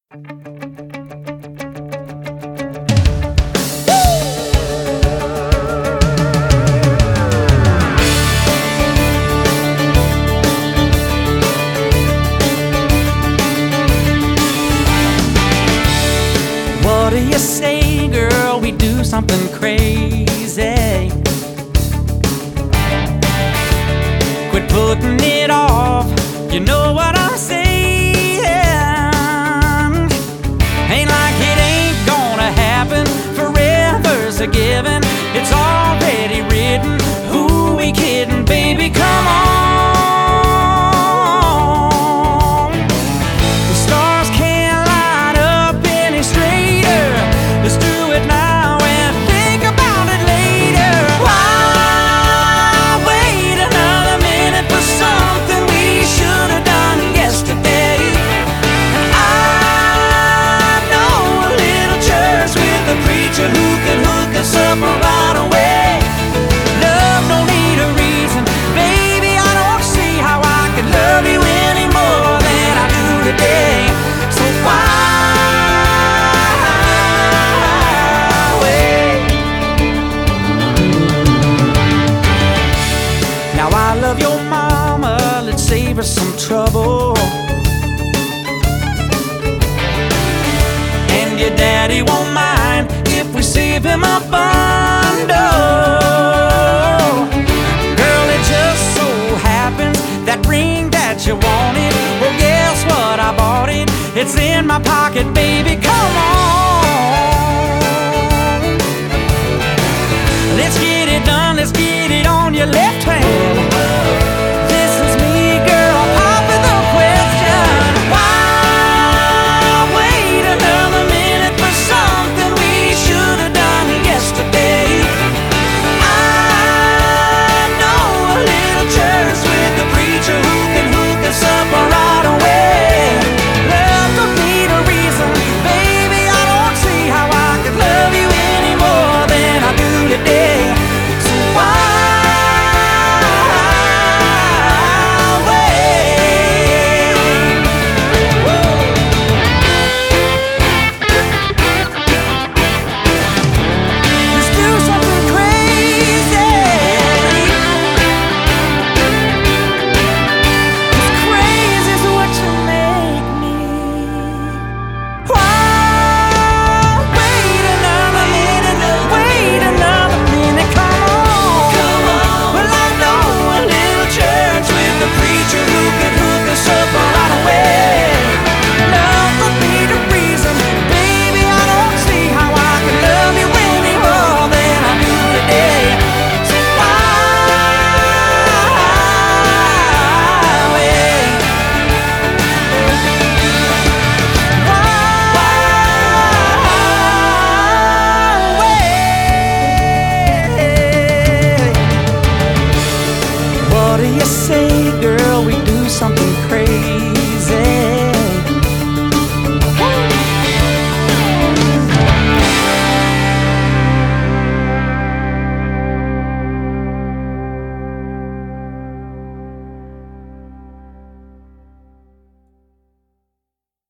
What do you say, girl? We do something crazy. Quit putting it off. You know what I'm saying. Ain't like it ain't gonna happen. Forever's a given. It's already written. Who we kidding, baby? Come on. The stars can't light up any straighter. Let's do it now and think about it later. Why wait another minute for something we should have done yesterday? And I know a little church with a preacher who can hook us up right away. Love don't need a reason, baby. I don't see how I can love you any more than I do today. So why wait? Now I love your mama, let's save her some trouble. And your daddy won't mind if we save him a bundle. Girl, it just so happens that ring that you wanted, well, guess what? I bought it. It's in my pocket, baby. Come on. Let's get it done. Let's get it on your left hand.